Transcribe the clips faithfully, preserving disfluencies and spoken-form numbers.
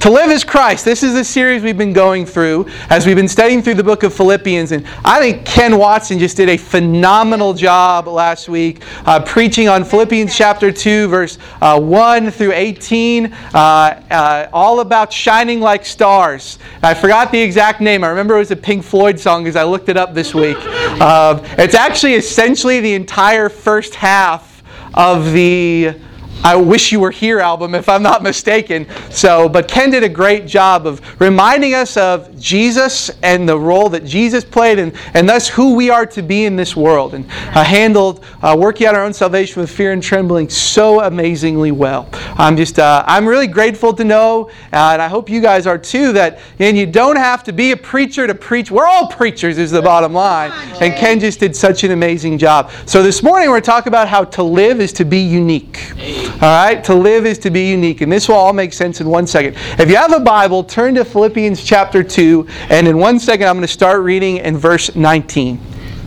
To live is Christ. This is the series we've been going through as we've been studying through the book of Philippians. And I think Ken Watson just did a phenomenal job last week uh, preaching on Philippians chapter two, verse uh, one through eighteen, uh, uh, all about shining like stars. I forgot the exact name. I remember it was a Pink Floyd song because I looked it up this week. Uh, it's actually essentially the entire first half of the I Wish You Were Here album, if I'm not mistaken. So, but Ken did a great job of reminding us of Jesus and the role that Jesus played, and, and thus who we are to be in this world, and uh, handled uh, working out our own salvation with fear and trembling so amazingly well. I'm just, uh, I'm really grateful to know, uh, and I hope you guys are too, that and you don't have to be a preacher to preach. We're all preachers, is the bottom line. And Ken just did such an amazing job. So this morning we're going to talk about how to live is to be unique. All right, to live is to be unique. And this will all make sense in one second. If you have a Bible, turn to Philippians chapter two, and in one second I'm going to start reading in verse nineteen.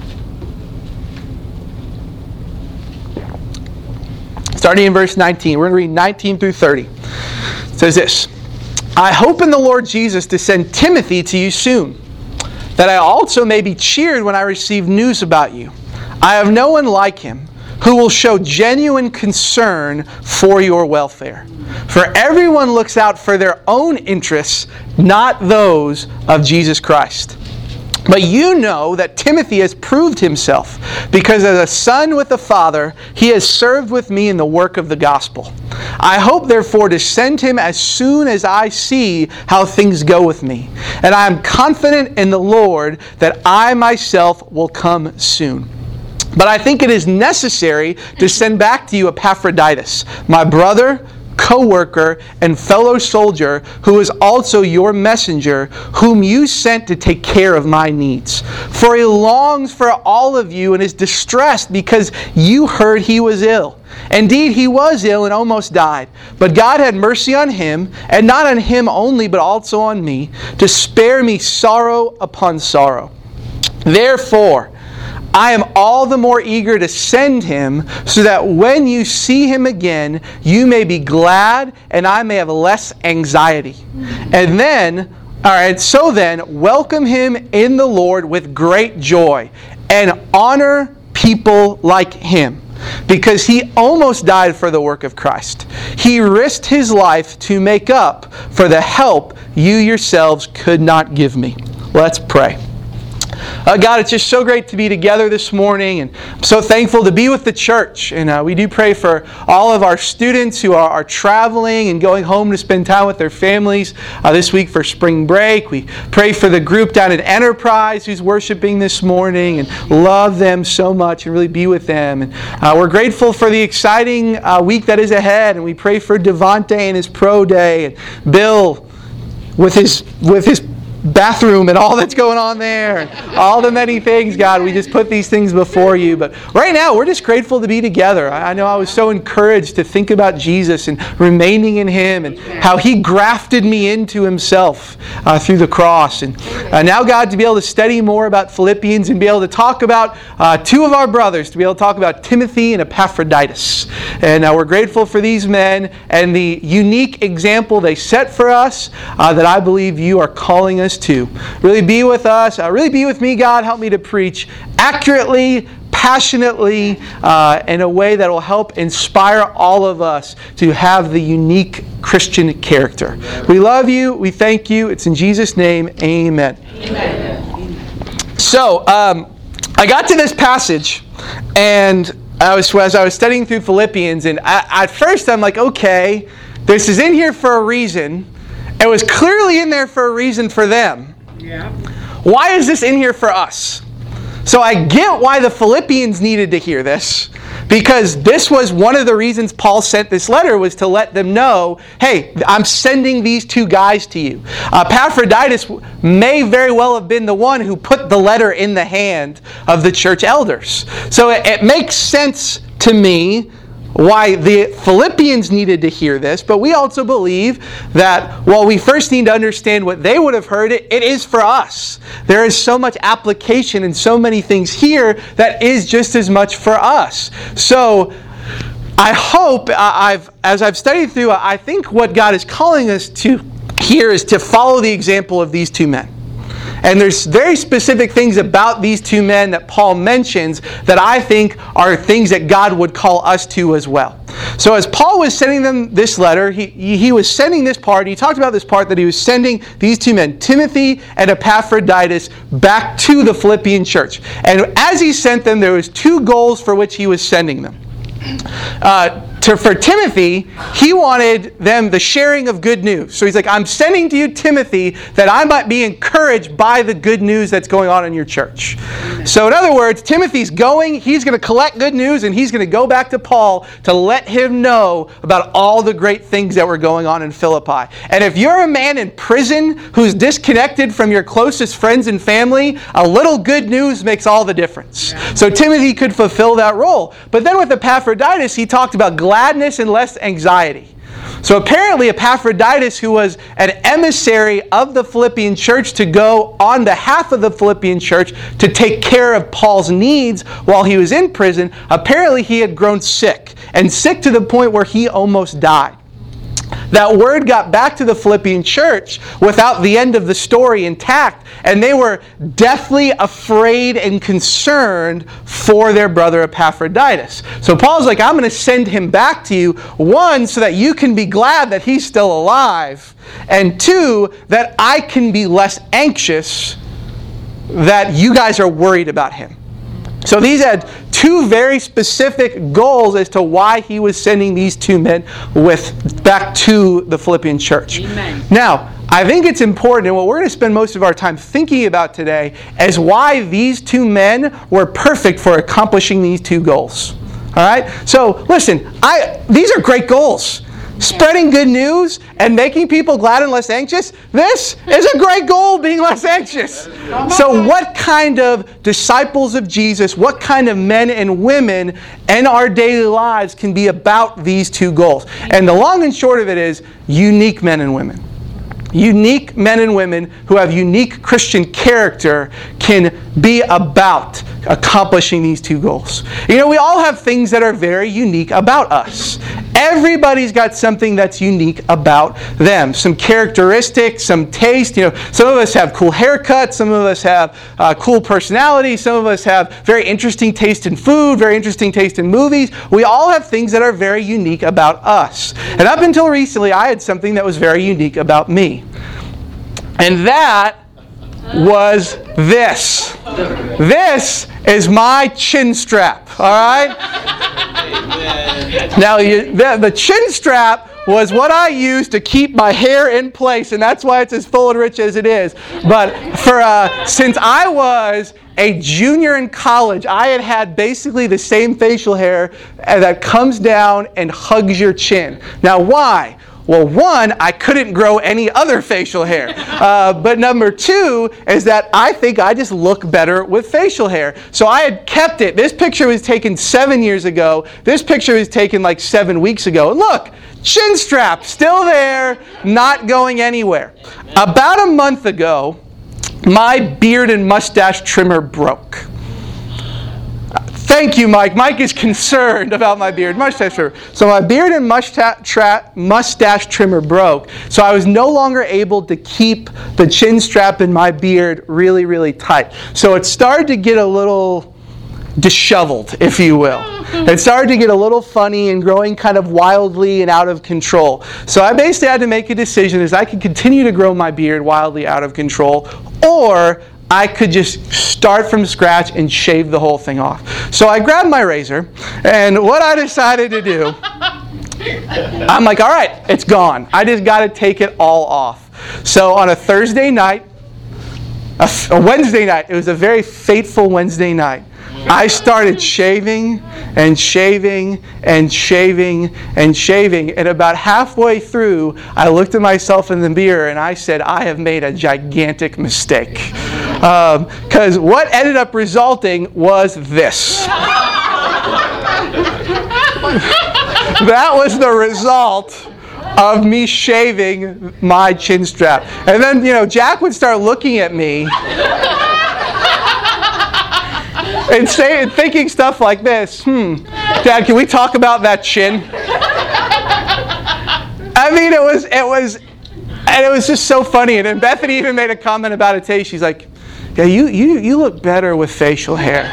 Starting in verse nineteen, we're going to read nineteen through thirty. It says this: I hope in the Lord Jesus to send Timothy to you soon, that I also may be cheered when I receive news about you. I have no one like him, who will show genuine concern for your welfare. For everyone looks out for their own interests, not those of Jesus Christ. But you know that Timothy has proved himself, because as a son with the Father, he has served with me in the work of the gospel. I hope therefore to send him as soon as I see how things go with me. And I am confident in the Lord that I myself will come soon. But I think it is necessary to send back to you Epaphroditus, my brother, co-worker, and fellow soldier, who is also your messenger, whom you sent to take care of my needs. For he longs for all of you and is distressed because you heard he was ill. Indeed, he was ill and almost died. But God had mercy on him, and not on him only, but also on me, to spare me sorrow upon sorrow. Therefore, I am all the more eager to send him, so that when you see him again, you may be glad and I may have less anxiety. And then, all right, so then, welcome him in the Lord with great joy and honor people like him, because he almost died for the work of Christ. He risked his life to make up for the help you yourselves could not give me. Let's pray. Uh, God, it's just so great to be together this morning, and I'm so thankful to be with the church. And uh, we do pray for all of our students who are, are traveling and going home to spend time with their families uh, this week for spring break. We pray for the group down at Enterprise who's worshiping this morning, and love them so much and really be with them. And uh, we're grateful for the exciting uh, week that is ahead, and we pray for Devontae and his pro day, and Bill with his with his bathroom and all that's going on there, and all the many things. God, we just put these things before you. But right now, we're just grateful to be together. I know I was so encouraged to think about Jesus and remaining in him, and how he grafted me into himself uh, through the cross. And uh, now, God, to be able to study more about Philippians and be able to talk about uh, two of our brothers, to be able to talk about Timothy and Epaphroditus. And uh, we're grateful for these men and the unique example they set for us uh, that I believe you are calling us to. Really be with us. Uh, really be with me, God. Help me to preach accurately, passionately, uh, in a way that will help inspire all of us to have the unique Christian character. We love you. We thank you. It's in Jesus' name. Amen. Amen. So, um, I got to this passage, and I was as I was studying through Philippians, and I, at first I'm like, okay, this is in here for a reason. It was clearly in there for a reason for them. Yeah. Why is this in here for us? So I get why the Philippians needed to hear this, because this was one of the reasons Paul sent this letter, was to let them know, hey, I'm sending these two guys to you. Uh, Epaphroditus may very well have been the one who put the letter in the hand of the church elders. So it, it makes sense to me why the Philippians needed to hear this, but we also believe that while we first need to understand what they would have heard, it, it is for us. There is so much application and so many things here that is just as much for us. So I hope, I've as I've studied through, I think what God is calling us to here is to follow the example of these two men. And there's very specific things about these two men that Paul mentions that I think are things that God would call us to as well. So as Paul was sending them this letter, he, he was sending this part, he talked about this part that he was sending these two men, Timothy and Epaphroditus, back to the Philippian church. And as he sent them, there was two goals for which he was sending them. Uh, to, for Timothy, he wanted them the sharing of good news. So he's like, I'm sending to you Timothy that I might be encouraged by the good news that's going on in your church. So in other words, Timothy's going, he's going to collect good news, and he's going to go back to Paul to let him know about all the great things that were going on in Philippi. And if you're a man in prison who's disconnected from your closest friends and family, a little good news makes all the difference. So Timothy could fulfill that role. But then with Epaphroditus, he talked about gladness and less anxiety. So apparently Epaphroditus, who was an emissary of the Philippian church to go on behalf of the Philippian church to take care of Paul's needs while he was in prison, apparently he had grown sick, and sick to the point where he almost died. That word got back to the Philippian church without the end of the story intact, and they were deathly afraid and concerned for their brother Epaphroditus. So Paul's like, I'm going to send him back to you, one, so that you can be glad that he's still alive, and two, that I can be less anxious that you guys are worried about him. So these had two very specific goals as to why he was sending these two men with back to the Philippian church. Amen. Now, I think it's important, and what we're going to spend most of our time thinking about today is why these two men were perfect for accomplishing these two goals. All right? So, listen, I these are great goals. Spreading good news and making people glad and less anxious, this is a great goal, being less anxious. So what kind of disciples of Jesus, what kind of men and women in our daily lives can be about these two goals? And the long and short of it is unique men and women. Unique men and women who have unique Christian character can be about accomplishing these two goals. You know, we all have things that are very unique about us. Everybody's got something that's unique about them. Some characteristics, some taste. You know, some of us have cool haircuts. Some of us have uh, cool personality. Some of us have very interesting taste in food, very interesting taste in movies. We all have things that are very unique about us. And up until recently, I had something that was very unique about me. And that was this. This is my chin strap, all right? Now, you, the, the chin strap was what I used to keep my hair in place, and that's why it's as full and rich as it is. But for uh, since I was a junior in college, I had had basically the same facial hair that comes down and hugs your chin. Now, why? Well, one, I couldn't grow any other facial hair. Uh, but number two is that I think I just look better with facial hair. So I had kept it. This picture was taken seven years ago. This picture was taken like seven weeks ago. And look, chin strap, still there, not going anywhere. About a month ago, my beard and mustache trimmer broke. Thank you, Mike. Mike is concerned about my beard mustache trimmer. So my beard and mustache, tra- mustache trimmer broke. So I was no longer able to keep the chin strap in my beard really, really tight. So it started to get a little disheveled, if you will. It started to get a little funny and growing kind of wildly and out of control. So I basically had to make a decision as I could continue to grow my beard wildly out of control, or I could just start from scratch and shave the whole thing off. So I grabbed my razor, and what I decided to do, I'm like, all right, it's gone. I just got to take it all off. So on a Thursday night, a, a Wednesday night, it was a very fateful Wednesday night, I started shaving and shaving and shaving and shaving. And about halfway through, I looked at myself in the mirror and I said, I have made a gigantic mistake. Because um, what ended up resulting was this. That was the result of me shaving my chin strap. And then, you know, Jack would start looking at me and saying, thinking stuff like this. Hmm, Dad, can we talk about that chin? I mean, it was, it was, And it was just so funny. And then Bethany even made a comment about it today. She's like, yeah, you, you, you look better with facial hair.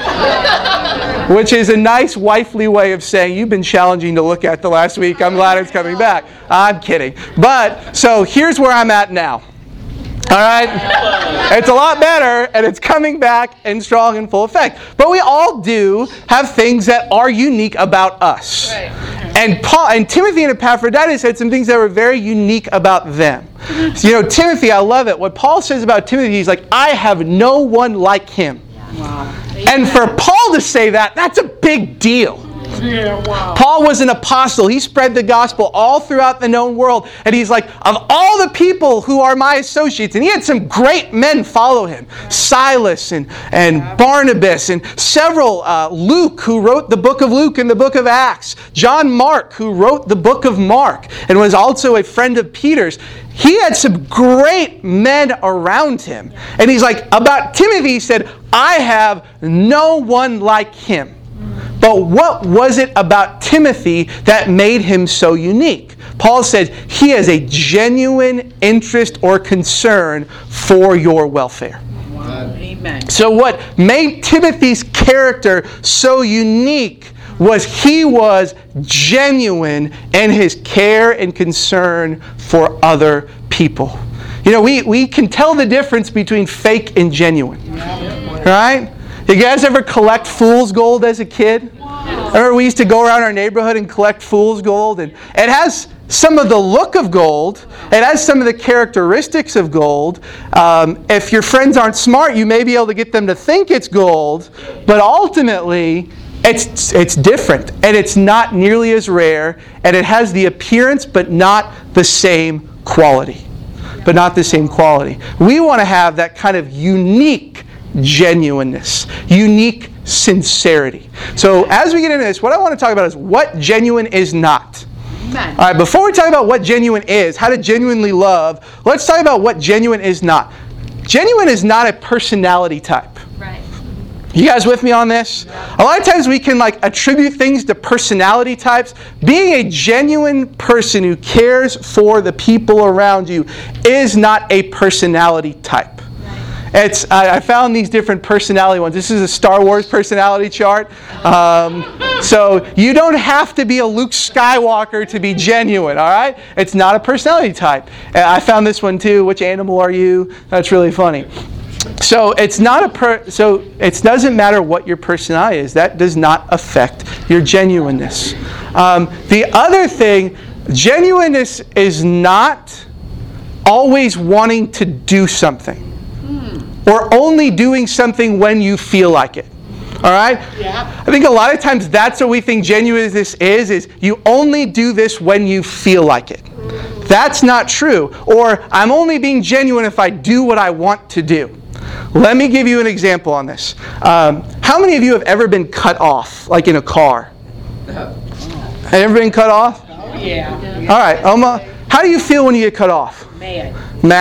Which is a nice wifely way of saying, you've been challenging to look at the last week. I'm glad it's coming back. I'm kidding. But, so here's where I'm at now. All right? It's a lot better, and it's coming back and strong and full effect. But we all do have things that are unique about us. Right. And Paul and Timothy and Epaphroditus had some things that were very unique about them. So, you know, Timothy, I love it. What Paul says about Timothy, he's like, I have no one like him. Wow. And for Paul to say that, that's a big deal. Yeah, wow. Paul was an apostle. He spread the gospel all throughout the known world. And he's like, of all the people who are my associates, and he had some great men follow him. Silas and, and Barnabas and several, uh, Luke, who wrote the book of Luke and the book of Acts. John Mark, who wrote the book of Mark and was also a friend of Peter's. He had some great men around him. And he's like, about Timothy, he said, I have no one like him. But what was it about Timothy that made him so unique? Paul said he has a genuine interest or concern for your welfare. Wow. Amen. So what made Timothy's character so unique was he was genuine in his care and concern for other people. You know, we, we can tell the difference between fake and genuine. Yeah. Right? You guys ever collect fool's gold as a kid? Remember we used to go around our neighborhood and collect fool's gold, and it has some of the look of gold. It has some of the characteristics of gold. Um, if your friends aren't smart, you may be able to get them to think it's gold, but ultimately it's it's different, and it's not nearly as rare, and it has the appearance but not the same quality. But not the same quality. We want to have that kind of unique genuineness, unique sincerity. So as we get into this, what I want to talk about is what genuine is not. Amen. All right, before we talk about what genuine is, how to genuinely love, let's talk about what genuine is not. Genuine is not a personality type. Right. You guys with me on this? A lot of times we can like attribute things to personality types. Being a genuine person who cares for the people around you is not a personality type. It's I, I found these different personality ones. This is a Star Wars personality chart. Um, so you don't have to be a Luke Skywalker to be genuine, all right? It's not a personality type. And I found this one too. Which animal are you? That's really funny. So it's not a per, so it doesn't matter what your personality is. That does not affect your genuineness. Um, the other thing, genuineness is not always wanting to do something. Or only doing something when you feel like it. All right? Yeah. I think a lot of times that's what we think genuineness is, is you only do this when you feel like it. That's not true. Or I'm only being genuine if I do what I want to do. Let me give you an example on this. Um, how many of you have ever been cut off, like in a car? Have you ever been cut off? Oh, yeah. All right, Oma, how do you feel when you get cut off? Mad.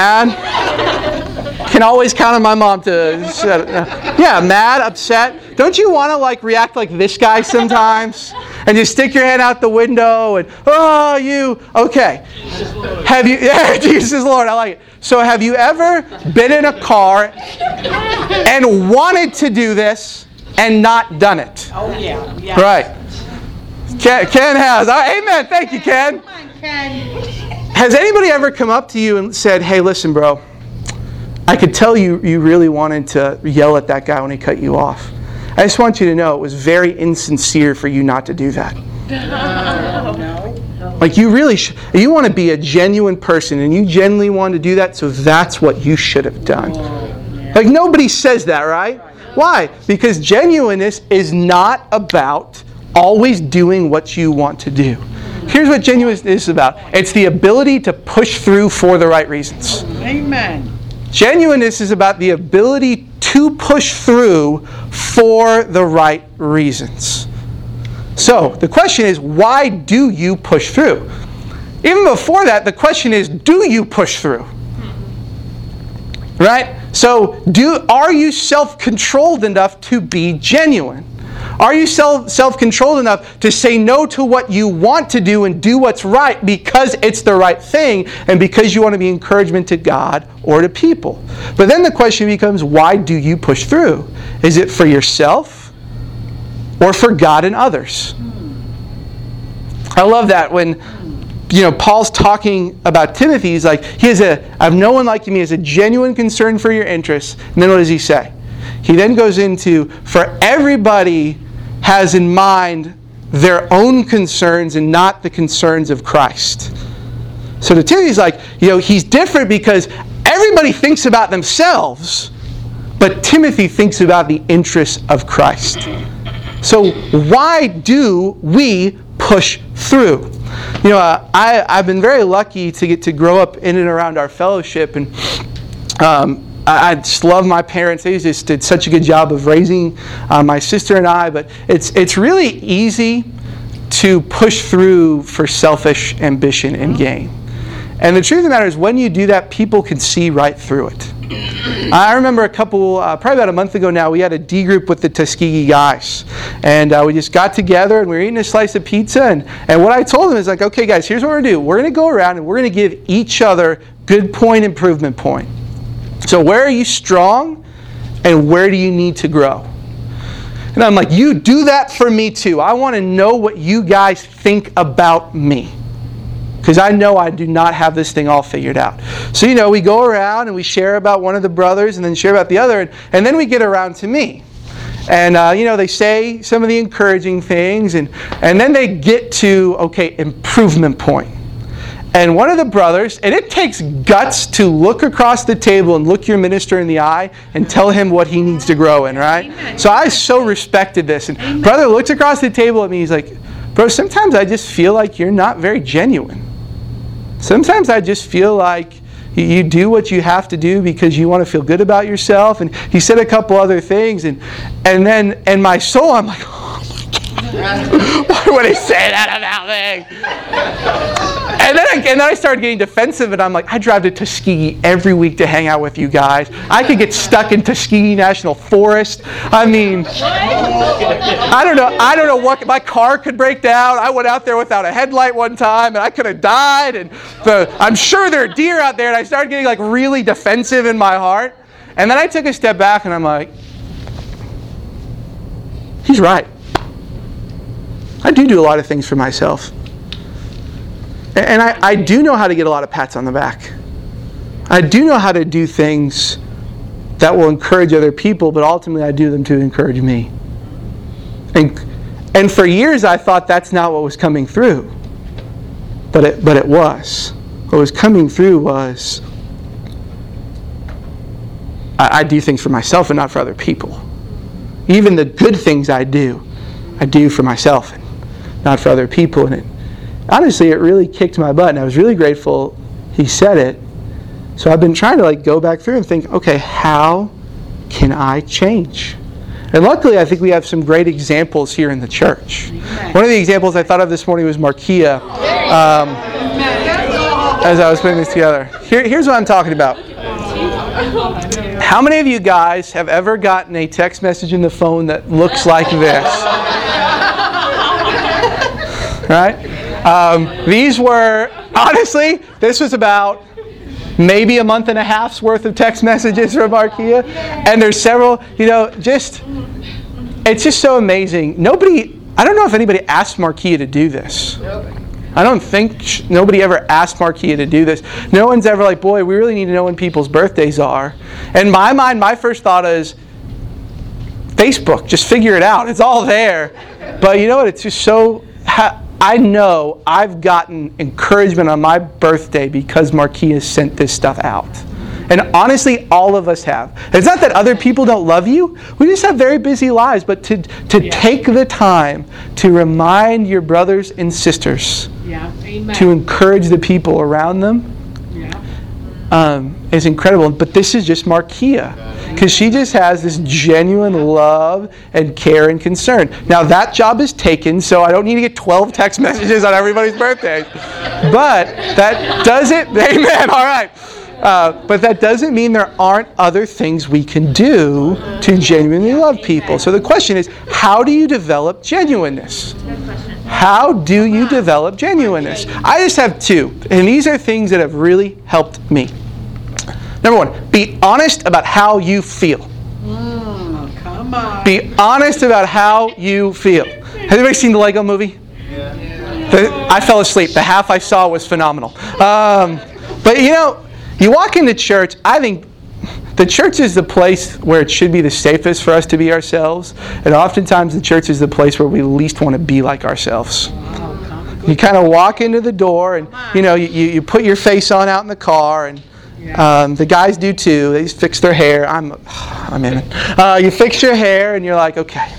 Mad? Can always count on my mom to, yeah, mad, upset. Don't you want to like react like this guy sometimes? And just stick your head out the window and, oh, you, okay. Have you, yeah, Jesus Lord, I like it. So have you ever been in a car and wanted to do this and not done it? Oh, yeah. yeah. Right. Ken, Ken has. Oh, amen. Thank you, Ken. Come on, Ken. Has anybody ever come up to you and said, hey, listen, bro, I could tell you you really wanted to yell at that guy when he cut you off. I just want you to know it was very insincere for you not to do that. No. Like you really, sh- you want to be a genuine person and you genuinely want to do that, so that's what you should have done. Like nobody says that, right? Why? Because genuineness is not about always doing what you want to do. Here's what genuineness is about. It's the ability to push through for the right reasons. Amen. Genuineness is about the ability to push through for the right reasons. So, the question is, why do you push through? Even before that, the question is, do you push through? Right? So, do are you self-controlled enough to be genuine? Are you self, self-controlled enough to say no to what you want to do and do what's right because it's the right thing and because you want to be encouragement to God or to people? But then the question becomes, why do you push through? Is it for yourself or for God and others? I love that when you know, Paul's talking about Timothy. He's like, he has a, I have no one like him. He has a genuine concern for your interests. And then what does he say? He then goes into, for everybody has in mind their own concerns and not the concerns of Christ. So to Timothy, he's like, you know, he's different because everybody thinks about themselves, but Timothy thinks about the interests of Christ. So why do we push through? You know, uh, I, I've been very lucky to get to grow up in and around our fellowship, and um, I, I just love my parents. They just did such a good job of raising uh, my sister and I, but it's it's really easy to push through for selfish ambition and gain. And the truth of the matter is, when you do that, people can see right through it. I remember a couple, uh, probably about a month ago now, we had a D group with the Tuskegee guys. And uh, we just got together and we were eating a slice of pizza. And, and what I told them is like, okay guys, here's what we're going to do. We're going to go around and we're going to give each other good point, improvement point. So where are you strong and where do you need to grow? And I'm like, you do that for me too. I want to know what you guys think about me. Because I know I do not have this thing all figured out. So, you know, we go around and we share about one of the brothers and then share about the other. And, and then we get around to me. And, uh, you know, they say some of the encouraging things. And, and then they get to, okay, improvement point. And one of the brothers, and it takes guts to look across the table and look your minister in the eye and tell him what he needs to grow in, right? Amen. So I so respected this. And Amen. Brother looks across the table at me. He's like, bro, sometimes I just feel like you're not very genuine. Sometimes I just feel like you do what you have to do because you want to feel good about yourself. And he said a couple other things. And and then in my soul, I'm like, oh my God. Why would he say that about me? And then, I, and then I started getting defensive. And I'm like, I drive to Tuskegee every week to hang out with you guys. I could get stuck in Tuskegee National Forest. I mean, I don't know. I don't know what, my car could break down. I went out there without a headlight one time and I could have died. And the, I'm sure there are deer out there. And I started getting like really defensive in my heart. And then I took a step back and I'm like, he's right. I do do a lot of things for myself. And I, I do know how to get a lot of pats on the back. I do know how to do things that will encourage other people, but ultimately I do them to encourage me. And and for years I thought that's not what was coming through. But it but it was. What was coming through was I, I do things for myself and not for other people. Even the good things I do, I do for myself and not for other people. And it, honestly, it really kicked my butt, and I was really grateful he said it. So I've been trying to like go back through and think, okay, how can I change? And luckily, I think we have some great examples here in the church. One of the examples I thought of this morning was Markia, um, as I was putting this together. Here, here's what I'm talking about. How many of you guys have ever gotten a text message in the phone that looks like this? Right? Um, these were, honestly, this was about maybe a month and a half's worth of text messages from Markia. And there's several, you know, just, it's just so amazing. Nobody, I don't know if anybody asked Markia to do this. I don't think nobody ever asked Markia to do this. No one's ever like, boy, we really need to know when people's birthdays are. In my mind, my first thought is, Facebook, just figure it out. It's all there. But you know what? It's just so, I know I've gotten encouragement on my birthday because Markia sent this stuff out. And honestly, all of us have. It's not that other people don't love you. We just have very busy lives. But to, to yeah. take the time to remind your brothers and sisters, yeah. to encourage the people around them, yeah. um, is incredible. But this is just Markia. Because she just has this genuine love and care and concern. Now that job is taken, so I don't need to get twelve text messages on everybody's birthday. But that does it. Amen. All right. Uh, but that doesn't mean there aren't other things we can do to genuinely love people. So the question is, how do you develop genuineness? How do you develop genuineness? I just have two, and these are things that have really helped me. Number one, be honest about how you feel. Mm, come on. Be honest about how you feel. Has anybody seen the Lego movie? Yeah. The, I fell asleep. The half I saw was phenomenal. Um, but you know, you walk into church, I think the church is the place where it should be the safest for us to be ourselves. And oftentimes the church is the place where we least want to be like ourselves. You kind of walk into the door and, you know, you, you put your face on out in the car, and um, the guys do too. They just fix their hair. I'm, I'm in it. Uh, you fix your hair and you're like, okay.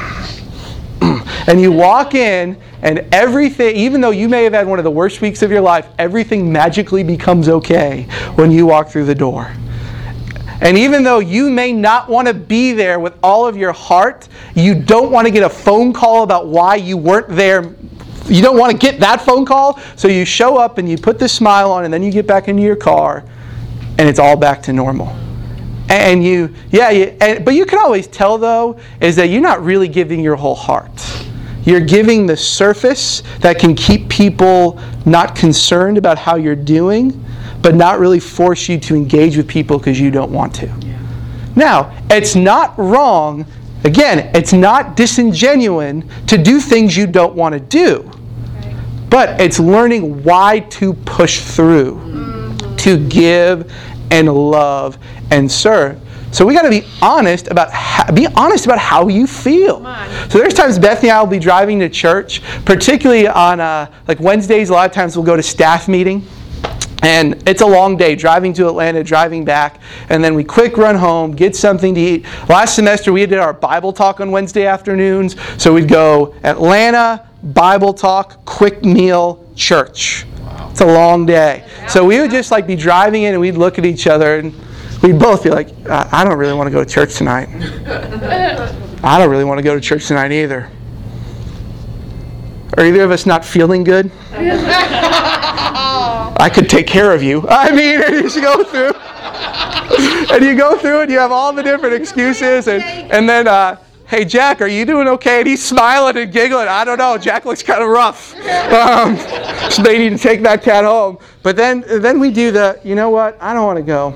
And you walk in, and everything, even though you may have had one of the worst weeks of your life, everything magically becomes okay when you walk through the door. And even though you may not want to be there with all of your heart, you don't want to get a phone call about why you weren't there. You don't want to get that phone call, so you show up and you put the smile on, and then you get back into your car, and it's all back to normal. And you, yeah, you, and, but you can always tell, though, is that you're not really giving your whole heart. You're giving the surface that can keep people not concerned about how you're doing, but not really force you to engage with people because you don't want to. Yeah. Now, it's not wrong, again, it's not disingenuous to do things you don't want to do. Right. But it's learning why to push through, mm-hmm. to give and love and serve. So we got to be honest about how, be honest about how you feel. So there's times Bethany and I will be driving to church, particularly on uh, like Wednesdays. A lot of times we'll go to staff meeting, and it's a long day driving to Atlanta, driving back, and then we quick run home, get something to eat. Last semester we did our Bible talk on Wednesday afternoons, so we'd go Atlanta, Bible talk, quick meal, church. Wow. It's a long day. So we would just like be driving in, and we'd look at each other, and we'd both be like, I don't really want to go to church tonight. I don't really want to go to church tonight either. Are either of us not feeling good? I could take care of you. I mean, and you just go through. And you go through and you have all the different excuses. And, and then, uh, hey, Jack, are you doing okay? And he's smiling and giggling. I don't know. Jack looks kind of rough. Um, so they need to take that cat home. But then, then we do the, you know what? I don't want to go.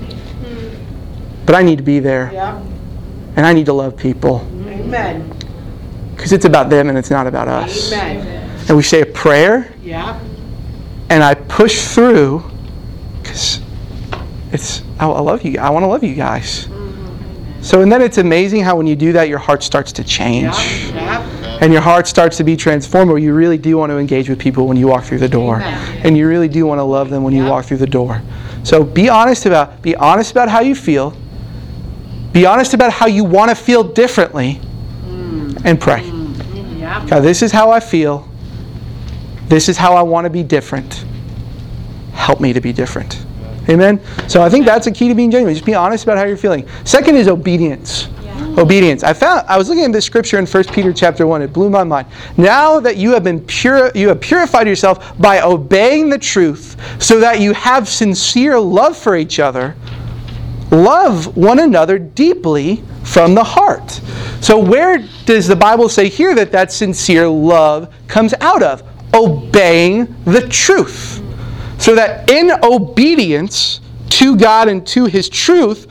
But I need to be there. Yeah. And I need to love people. Amen. Because it's about them and it's not about us. Amen. And we say a prayer. Yeah. And I push through because it's, I, I love you. I want to love you guys. Mm-hmm. So, and then it's amazing how when you do that, your heart starts to change. Yeah. Yeah. And your heart starts to be transformed, where you really do want to engage with people when you walk through the door. Amen. And you really do want to love them when yeah. you walk through the door. So be honest about, be honest about how you feel. Be honest about how you want to feel differently, mm. and pray. Mm. Yeah. God, this is how I feel. This is how I want to be different. Help me to be different. Amen? So I think that's a key to being genuine. Just be honest about how you're feeling. Second is obedience. Yeah. Obedience. I found I was looking at this scripture in First Peter chapter one. It blew my mind. Now that you have been pure, you have purified yourself by obeying the truth, so that you have sincere love for each other. Love one another deeply from the heart. So where does the Bible say here that that sincere love comes out of? Obeying the truth. So that in obedience to God and to His truth,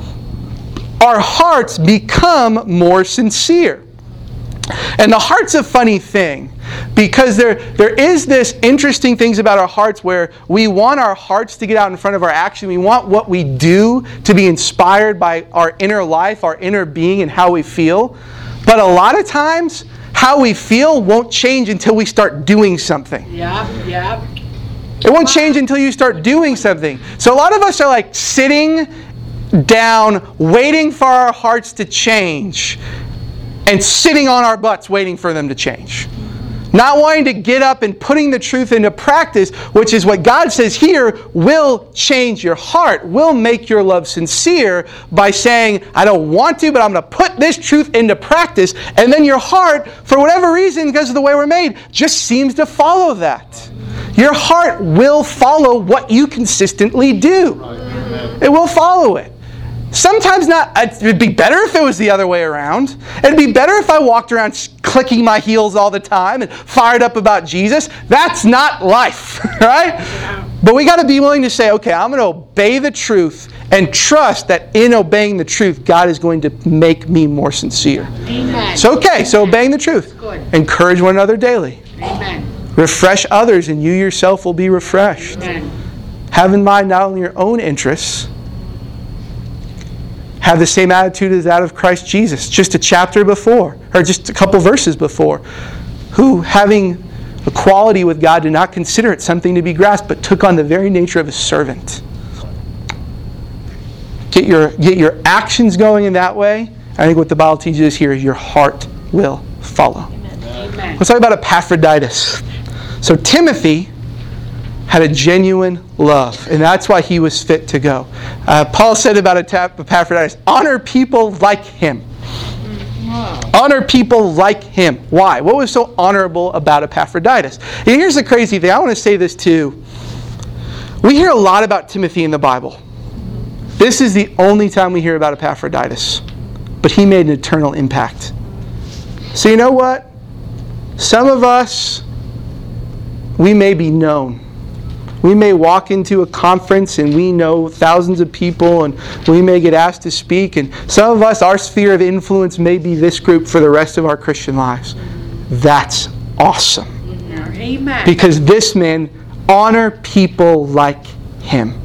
our hearts become more sincere. And the heart's a funny thing, because there, there is this interesting things about our hearts where we want our hearts to get out in front of our action. We want what we do to be inspired by our inner life, our inner being, and how we feel. But a lot of times, how we feel won't change until we start doing something. Yeah, yeah. It won't change until you start doing something. So a lot of us are like sitting down, waiting for our hearts to change, and sitting on our butts waiting for them to change. Not wanting to get up and putting the truth into practice, which is what God says here, will change your heart, will make your love sincere by saying, I don't want to, but I'm going to put this truth into practice. And then your heart, for whatever reason, because of the way we're made, just seems to follow that. Your heart will follow what you consistently do. It will follow it. Sometimes not. It'd be better if it was the other way around. It'd be better if I walked around clicking my heels all the time and fired up about Jesus. That's not life, right? But we got to be willing to say, okay, I'm going to obey the truth and trust that in obeying the truth, God is going to make me more sincere. Amen. It's okay. So obeying the truth. Good. Encourage one another daily. Amen. Refresh others, and you yourself will be refreshed. Amen. Have in mind not only your own interests, have the same attitude as that of Christ Jesus, just a chapter before, or just a couple verses before, who, having equality with God, did not consider it something to be grasped, but took on the very nature of a servant. Get your, get your actions going in that way. I think what the Bible teaches here is your heart will follow. Amen. Let's talk about Epaphroditus. So Timothy had a genuine love, and that's why he was fit to go. Uh, Paul said about Epaphroditus, honor people like him. Wow. Honor people like him. Why? What was so honorable about Epaphroditus? And here's the crazy thing. I want to say this too. We hear a lot about Timothy in the Bible. This is the only time we hear about Epaphroditus. But he made an eternal impact. So you know what? Some of us, we may be known. We may walk into a conference and we know thousands of people and we may get asked to speak. And some of us, our sphere of influence may be this group for the rest of our Christian lives. That's awesome. Amen. Because this man, honor people like him.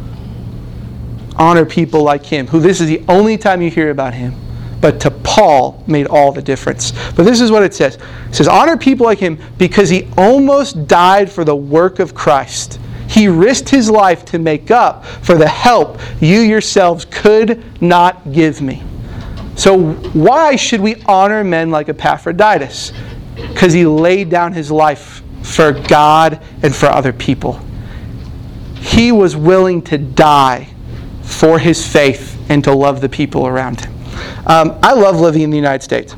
Honor people like him, who this is the only time you hear about him. But to Paul, made all the difference. But this is what it says. It says, honor people like him because he almost died for the work of Christ. He risked his life to make up for the help you yourselves could not give me. So why should we honor men like Epaphroditus? Because he laid down his life for God and for other people. He was willing to die for his faith and to love the people around him. Um, I love living in the United States.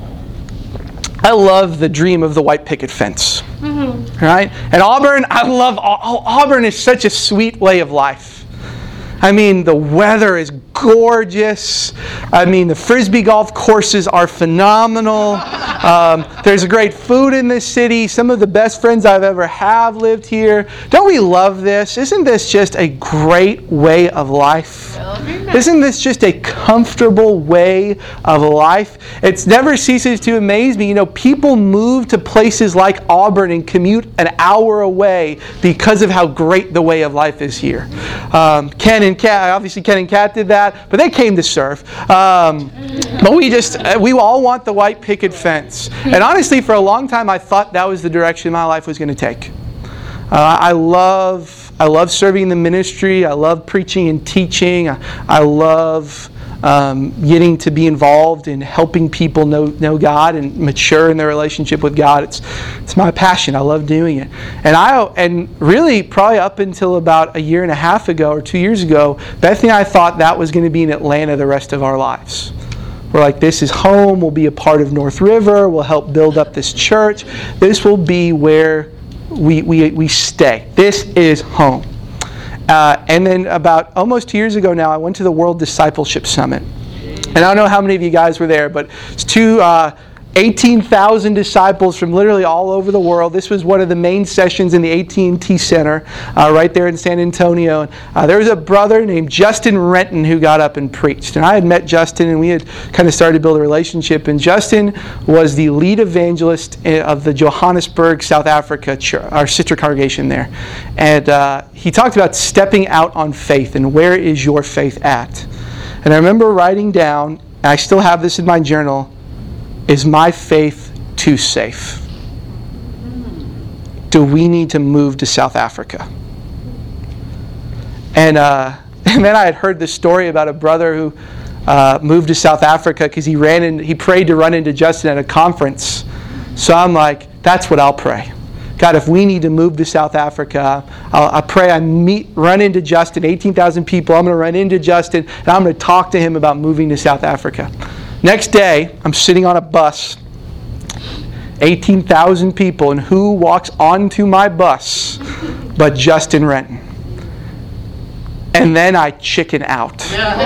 I love the dream of the white picket fence. Mm-hmm. Right? And Auburn, I love, oh, Auburn is such a sweet way of life. I mean, the weather is gorgeous. I mean, the Frisbee golf courses are phenomenal. Um, there's great food in this city. Some of the best friends I've ever have lived here. Don't we love this? Isn't this just a great way of life? Isn't this just a comfortable way of life? It never ceases to amaze me. You know, people move to places like Auburn and commute an hour away because of how great the way of life is here. Um, Ken and Kat, obviously Ken and Kat did that, but they came to serve. Um, but we just, we all want the white picket fence. And honestly, for a long time, I thought that was the direction my life was going to take. Uh, I love I love serving in the ministry. I love preaching and teaching. I, I love um, getting to be involved in helping people know know God and mature in their relationship with God. It's it's my passion. I love doing it. And I and really probably up until about a year and a half ago or two years ago, Bethany and I thought that was going to be in Atlanta the rest of our lives. We're like, this is home. We'll be a part of North River. We'll help build up this church. This will be where we we we stay. This is home. Uh, and then about almost two years ago now, I went to the World Discipleship Summit. And I don't know how many of you guys were there, but it's two uh, eighteen thousand disciples from literally all over the world. This was one of the main sessions in the A T and T Center uh, right there in San Antonio. And, uh, there was a brother named Justin Renton who got up and preached. And I had met Justin and we had kind of started to build a relationship. And Justin was the lead evangelist of the Johannesburg, South Africa, church, our sister congregation there. And uh, he talked about stepping out on faith and where is your faith at. And I remember writing down, and I still have this in my journal, is my faith too safe? Do we need to move to South Africa? And uh, and then I had heard this story about a brother who uh, moved to South Africa because he ran in, he prayed to run into Justin at a conference. So I'm like, that's what I'll pray. God, if we need to move to South Africa, I'll, I pray I meet, run into Justin, eighteen thousand people. I'm going to run into Justin, and I'm going to talk to him about moving to South Africa. Next day, I'm sitting on a bus eighteen thousand people, and who walks onto my bus but Justin Renton? And then I chicken out.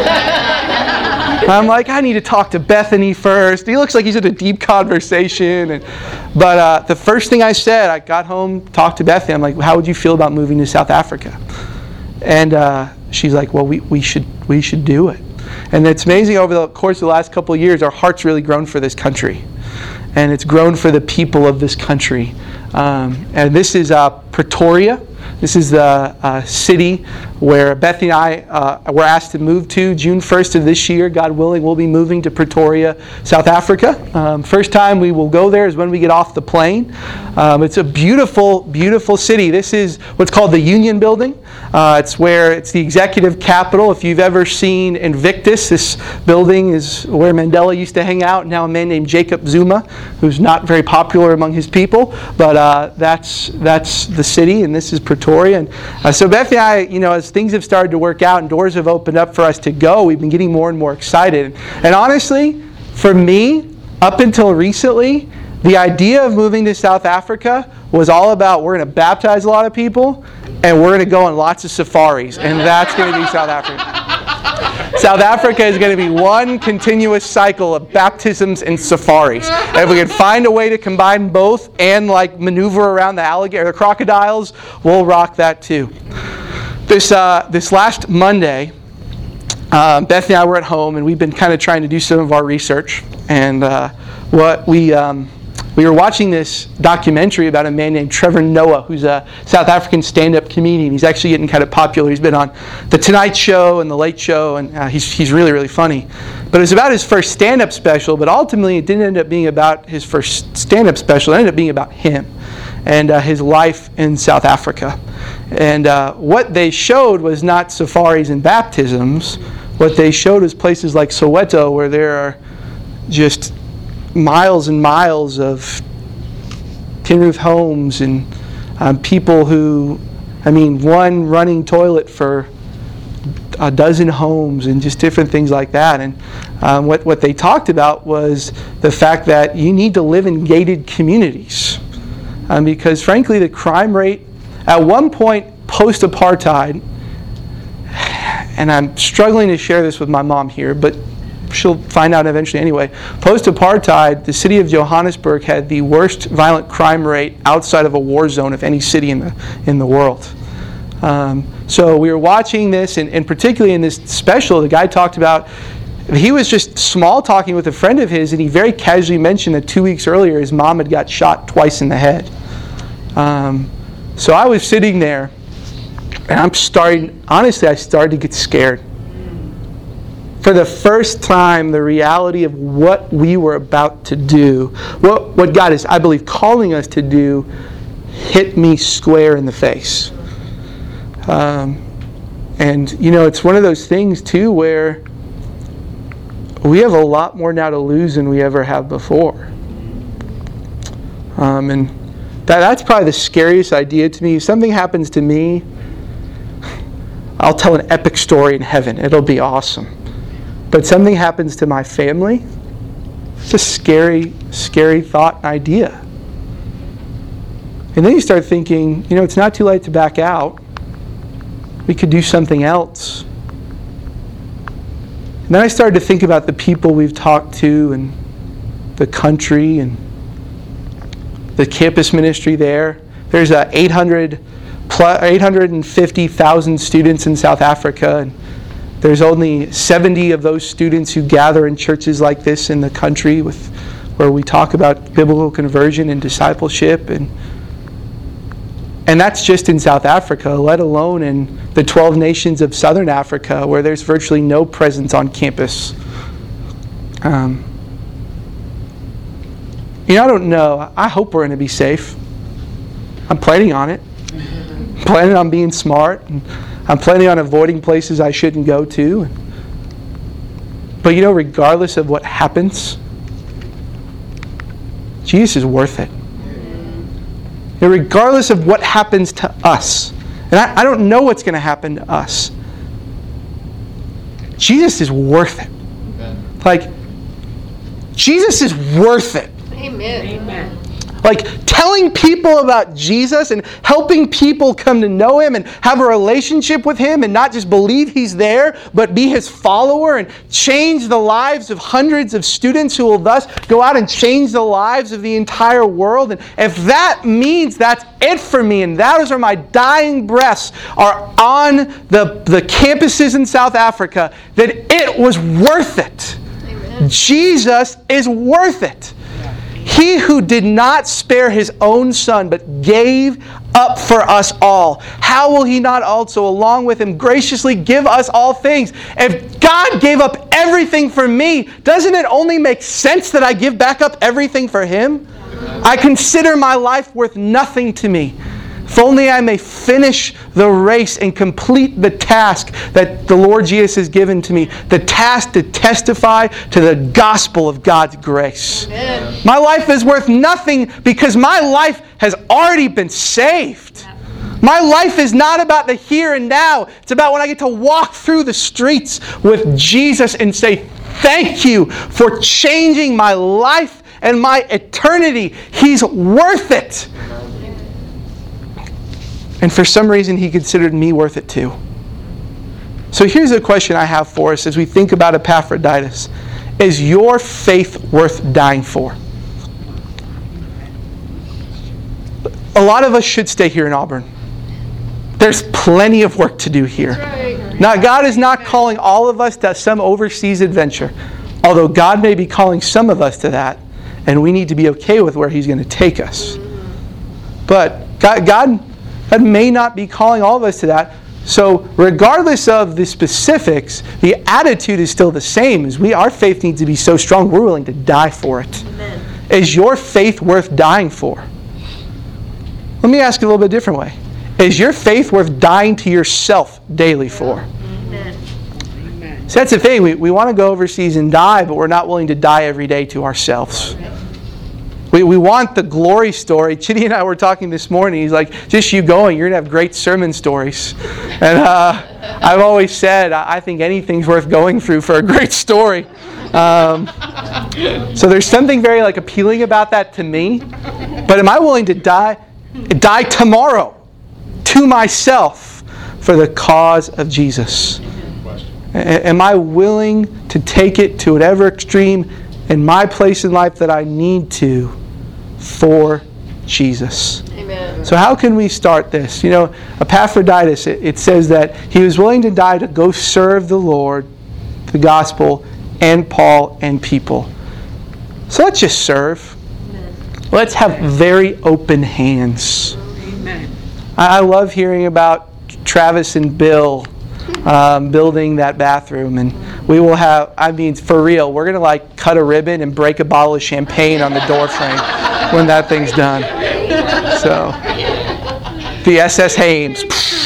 I'm like, I need to talk to Bethany first. He looks like he's in a deep conversation. And, but uh, the first thing I said, I got home, talked to Bethany. I'm like, how would you feel about moving to South Africa? And uh, she's like, well, we, we should we should do it. And it's amazing, over the course of the last couple of years, our heart's really grown for this country. And it's grown for the people of this country. Um, and this is uh, Pretoria. This is the uh, city where Bethany and I uh, were asked to move to. June first of this year, God willing, we'll be moving to Pretoria, South Africa. Um, first time we will go there is when we get off the plane. Um, it's a beautiful, beautiful city. This is what's called the Union Building. Uh, it's where it's the executive capital. If you've ever seen Invictus, this building is where Mandela used to hang out. Now a man named Jacob Zuma, who's not very popular among his people, but uh, that's that's the city, and this is Pretoria. And uh, so Bethany and I, you know, as things have started to work out and doors have opened up for us to go, we've been getting more and more excited. And honestly, for me, up until recently, the idea of moving to South Africa was all about, we're going to baptize a lot of people and we're going to go on lots of safaris, and that's going to be South Africa. South Africa is going to be one continuous cycle of baptisms and safaris. And if we can find a way to combine both and like maneuver around the alligator, the crocodiles, we'll rock that too. This uh, this last Monday, um, Bethany and I were at home, and we've been kind of trying to do some of our research. And uh, what we um, we were watching this documentary about a man named Trevor Noah, who's a South African stand-up comedian. He's actually getting kind of popular. He's been on The Tonight Show and The Late Show, and uh, he's he's really, really funny. But it was about his first stand-up special, but ultimately it didn't end up being about his first stand-up special. It ended up being about him and uh, his life in South Africa. And uh, what they showed was not safaris and baptisms. What they showed was places like Soweto, where there are just miles and miles of tin roof homes and um, people who, I mean, one running toilet for a dozen homes and just different things like that. And um, what, what they talked about was the fact that you need to live in gated communities. Um, because frankly, the crime rate, at one point post-apartheid, and I'm struggling to share this with my mom here, but she'll find out eventually anyway. Post-apartheid, the city of Johannesburg had the worst violent crime rate outside of a war zone of any city in the in the world. Um, so we were watching this, and, and particularly in this special, the guy talked about, he was just small talking with a friend of his, and he very casually mentioned that two weeks earlier his mom had got shot twice in the head. Um, so I was sitting there, and I'm starting, honestly, I started to get scared. For the first time, the reality of what we were about to do, what, what God is, I believe, calling us to do, hit me square in the face. Um, and, you know, it's one of those things, too, where we have a lot more now to lose than we ever have before. Um, and that, that's probably the scariest idea to me. If something happens to me, I'll tell an epic story in heaven. It'll be awesome. But something happens to my family, it's a scary, scary thought and idea. And then you start thinking, you know, it's not too late to back out. We could do something else. And then I started to think about the people we've talked to and the country and the campus ministry there. There's uh, eight hundred fifty thousand students in South Africa, and there's only seventy of those students who gather in churches like this in the country, with where we talk about biblical conversion and discipleship, and and that's just in South Africa, let alone in the twelve nations of Southern Africa, where there's virtually no presence on campus. Um, you know, I don't know. I hope we're going to be safe. I'm planning on it. I'm planning on being smart. And I'm planning on avoiding places I shouldn't go to. But you know, regardless of what happens, Jesus is worth it. And regardless of what happens to us, and I, I don't know what's going to happen to us, Jesus is worth it. Amen. Like, Jesus is worth it. Amen. Amen. Like telling people about Jesus and helping people come to know Him and have a relationship with Him and not just believe He's there, but be His follower and change the lives of hundreds of students who will thus go out and change the lives of the entire world. And if that means that's it for me, and that is where my dying breaths are on the, the campuses in South Africa, then it was worth it. Amen. Jesus is worth it. He who did not spare His own Son, but gave up for us all, how will He not also, along with Him, graciously give us all things? If God gave up everything for me, doesn't it only make sense that I give back up everything for Him? I consider my life worth nothing to me. If only I may finish the race and complete the task that the Lord Jesus has given to me. The task to testify to the gospel of God's grace. Amen. My life is worth nothing because my life has already been saved. My life is not about the here and now. It's about when I get to walk through the streets with Jesus and say, thank you for changing my life and my eternity. He's worth it. And for some reason, He considered me worth it too. So here's a question I have for us as we think about Epaphroditus. Is your faith worth dying for? A lot of us should stay here in Auburn. There's plenty of work to do here. Now, God is not calling all of us to some overseas adventure. Although God may be calling some of us to that. And we need to be okay with where He's going to take us. But God... God God may not be calling all of us to that. So regardless of the specifics, the attitude is still the same. As we, our faith needs to be so strong, we're willing to die for it. Amen. Is your faith worth dying for? Let me ask it a little bit different way. Is your faith worth dying to yourself daily for? Amen. Amen. So that's the thing. We, we want to go overseas and die, but we're not willing to die every day to ourselves. We we want the glory story. Chitty and I were talking this morning. He's like, just you going, you're going to have great sermon stories. And uh, I've always said, I think anything's worth going through for a great story. Um, so there's something very like appealing about that to me. But am I willing to die, die tomorrow to myself for the cause of Jesus? Am I willing to take it to whatever extreme in my place in life that I need to for Jesus? Amen. So how can we start this? You know, Epaphroditus, it, it says that he was willing to die to go serve the Lord, the gospel, and Paul and people. So let's just serve. Amen. Let's have very open hands. Amen. I, I love hearing about Travis and Bill um, building that bathroom, and we will have, I mean, for real, we're going to like cut a ribbon and break a bottle of champagne on the door frame when that thing's done. So, the S S Hames.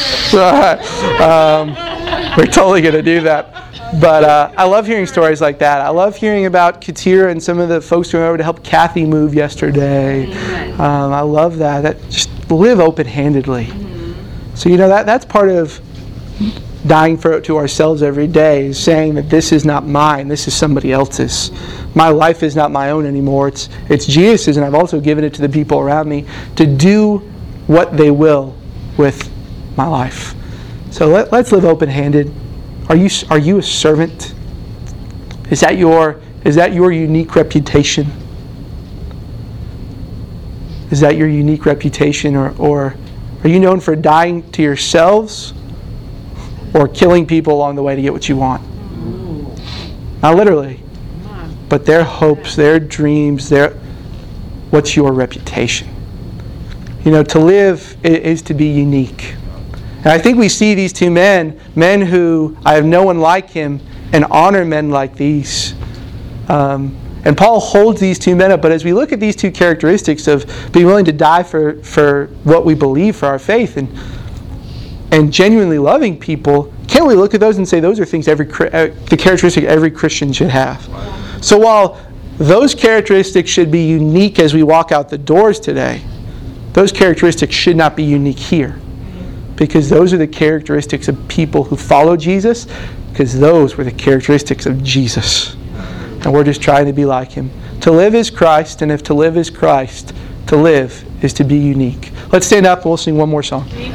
um, we're totally going to do that. But uh, I love hearing stories like that. I love hearing about Katira and some of the folks who went over to help Kathy move yesterday. Um, I love that. That just live open-handedly. So, you know, that that's part of dying for to ourselves every day, is saying that this is not mine, this is somebody else's. My life is not my own anymore. It's it's Jesus's, and I've also given it to the people around me to do what they will with my life. So let, let's live open-handed. Are you are you a servant? Is that your is that your unique reputation? Is that your unique reputation, or, or are you known for dying to yourselves, or killing people along the way to get what you want? Not literally, but their hopes, their dreams, their what's your reputation? You know, to live is to be unique. And I think we see these two men, men who I have no one like him, and honor men like these. Um, and Paul holds these two men up. But as we look at these two characteristics of being willing to die for, for what we believe, for our faith, and and genuinely loving people, can't we look at those and say those are things every uh, the characteristic every Christian should have? So while those characteristics should be unique as we walk out the doors today, those characteristics should not be unique here. Because those are the characteristics of people who follow Jesus, because those were the characteristics of Jesus. And we're just trying to be like Him. To live is Christ, and if to live is Christ, To live is to be unique. Let's stand up and we'll sing one more song.